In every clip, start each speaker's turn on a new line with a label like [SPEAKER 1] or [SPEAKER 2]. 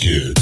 [SPEAKER 1] Kid.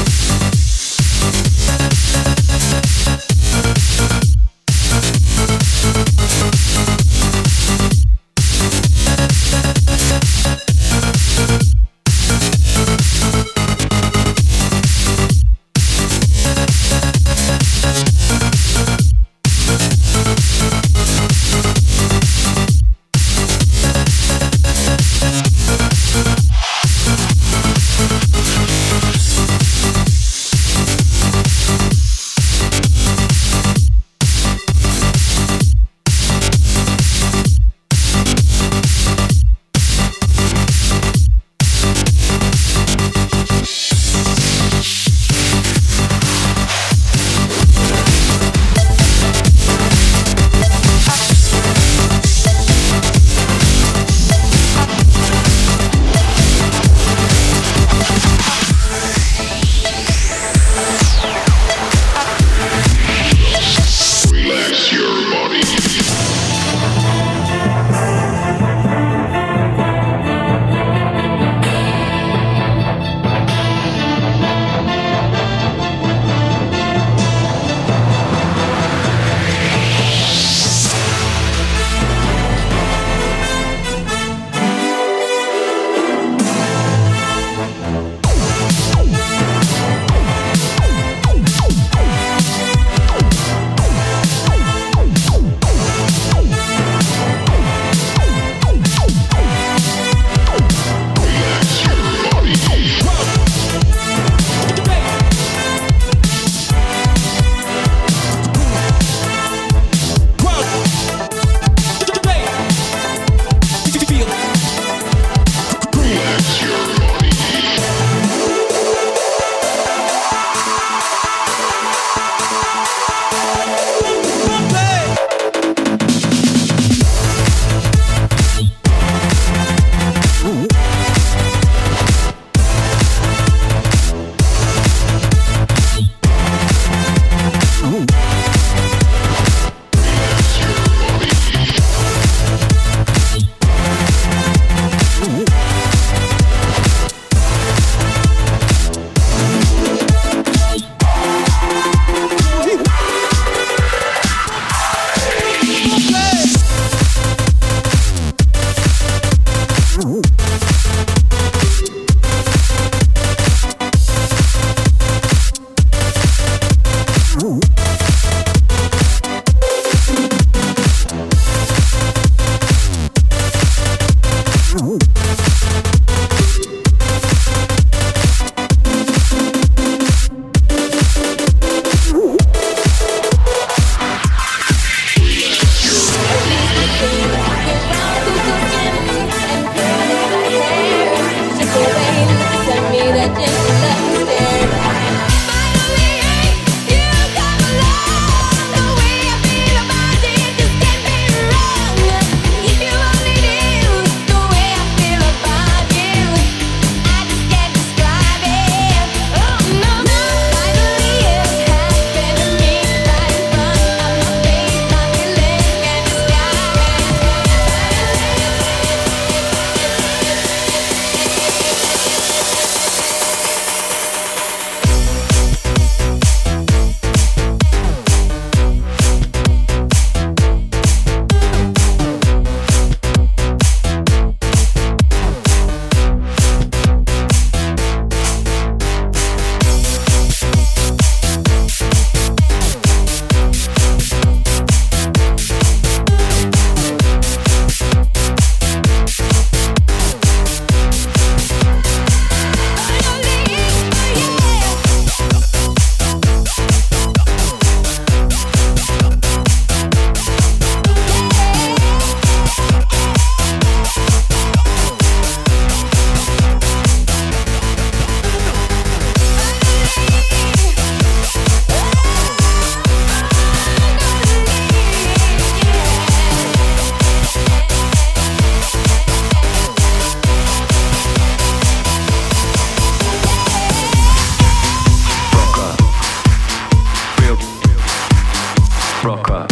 [SPEAKER 2] rocker,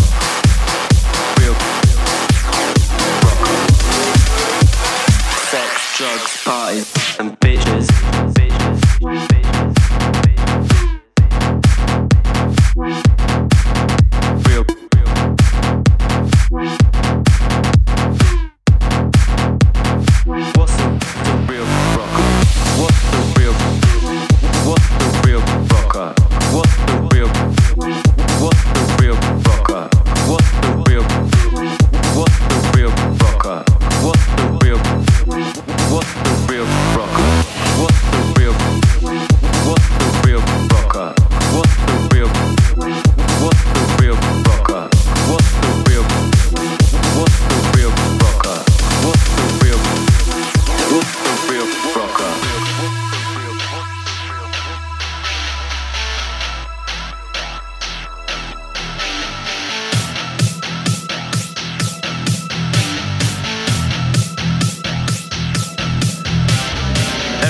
[SPEAKER 2] real rocker. Sex, drugs, parties, and bitches.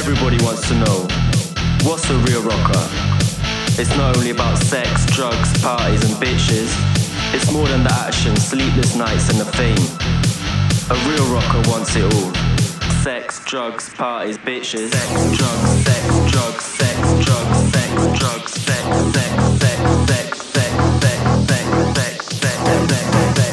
[SPEAKER 2] Everybody wants to know, what's a real rocker? It's not only about sex, drugs, parties and bitches. It's more than the action, sleepless nights and the fame. A real rocker wants it all. Sex, drugs, parties, bitches. Sex, drugs, sex, drugs, sex, drugs, sex, drugs, sex, sex, sex, sex, sex, sex, sex, sex, sex, sex, sex,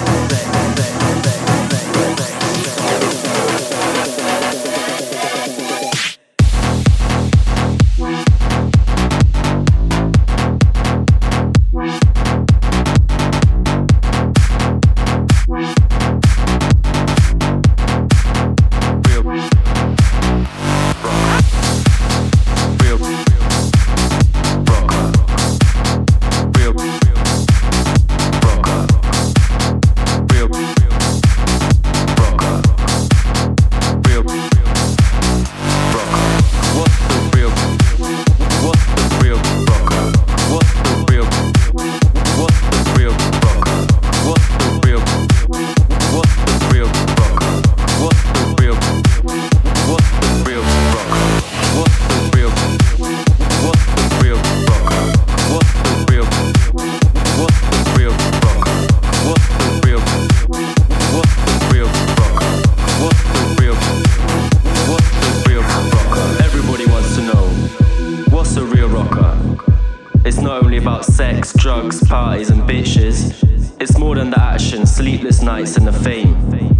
[SPEAKER 2] sleepless nights and the fame.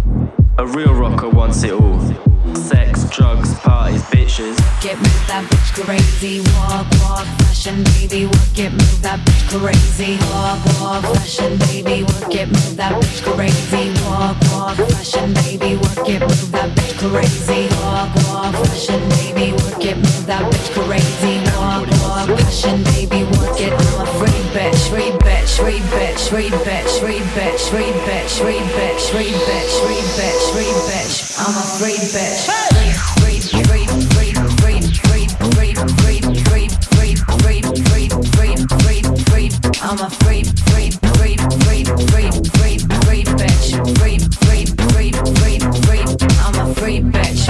[SPEAKER 2] A real rocker wants it all. Sex, drugs, parties, bitches.
[SPEAKER 1] Get move that bitch crazy. Walk, walk, fashion, baby. Work it, move that bitch crazy. Walk, walk, fashion, baby. Work it, move that bitch crazy. Walk, walk, fashion, baby. Work it, move that bitch crazy. Walk, walk, fashion, baby. Work it, move that bitch crazy. Walk, walk, fashion, baby. Work it. I'm a free bitch, free bitch, free bitch, free bitch, free bitch, free bitch, free bitch, free bitch, free bitch, free bitch. I'm a free bitch. Free, free, free, free, free, free, free, free, free, free, free, free, free, free, free. I'm a free, free, free, free, free, free, free bitch. Free, free, free, free, free. I'm a free bitch.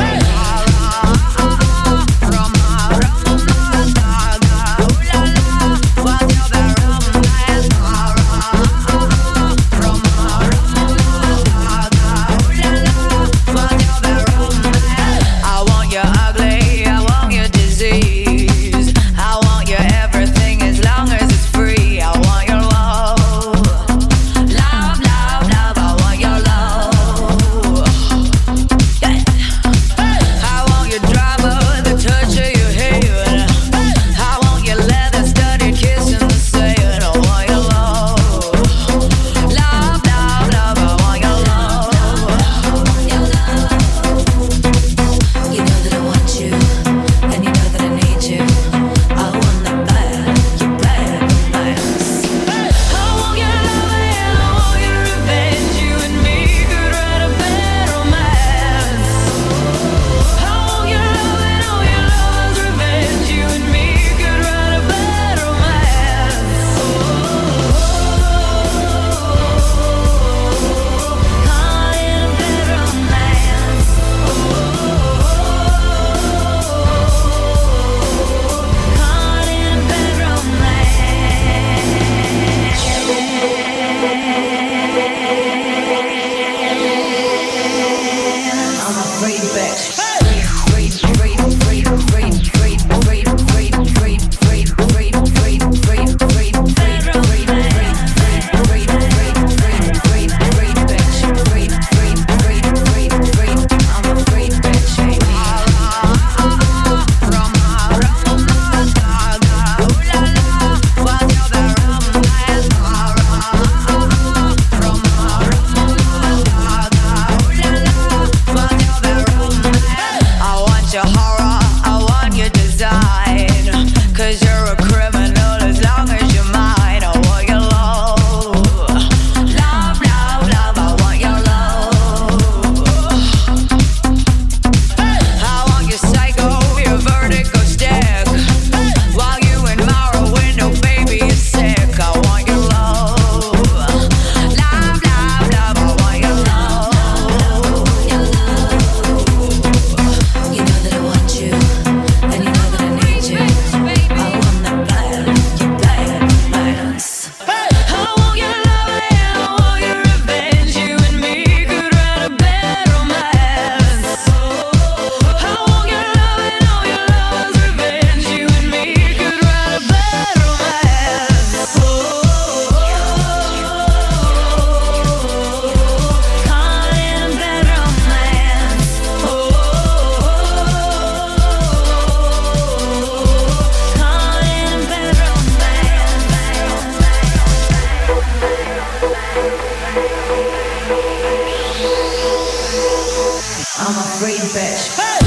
[SPEAKER 3] I bitch. Hey!